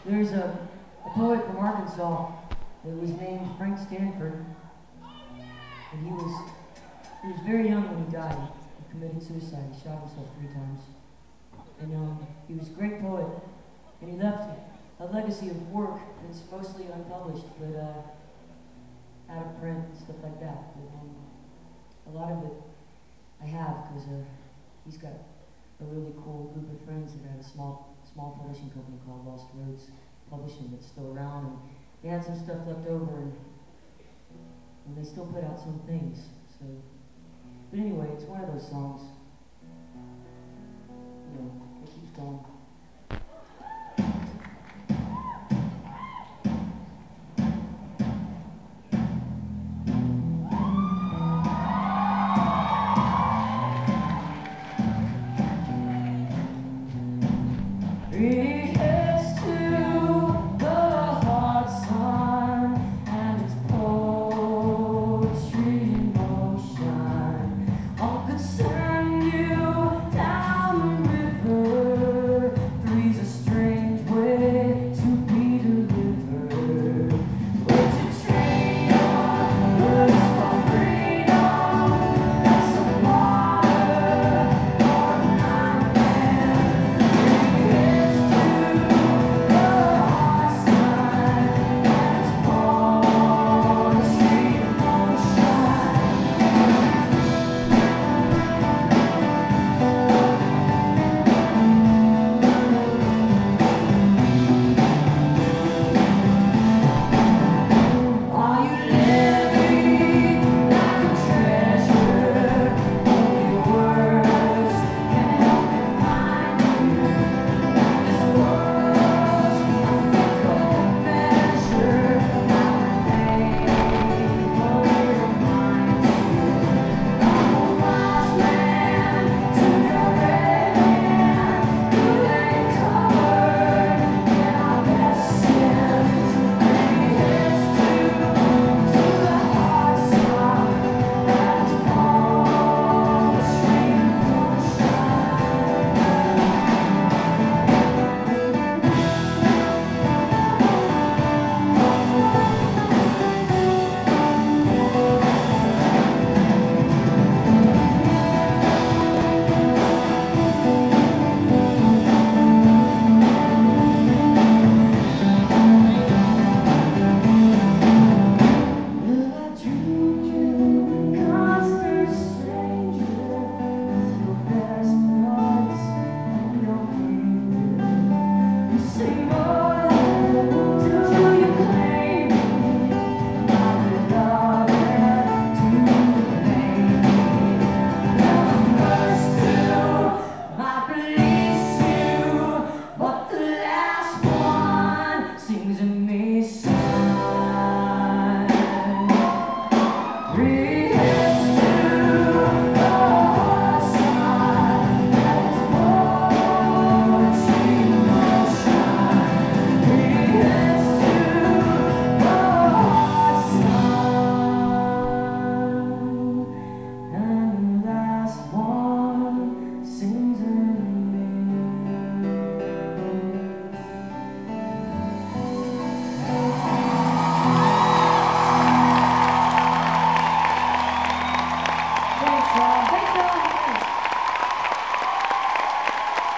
There's a poet from Arkansas that was named Frank Stanford, and he was very young when he died. He committed suicide. He shot himself 3 times. And he was a great poet, and he left a legacy of work that's mostly unpublished, but out of print and stuff like that. But, a lot of it I have because he's got a really cool group of friends that had a small publishing company called Lost Roads Publishing that's still around, and they had some stuff left over, and they still put out some things. So, but anyway, it's one of those songs. You know, it keeps going.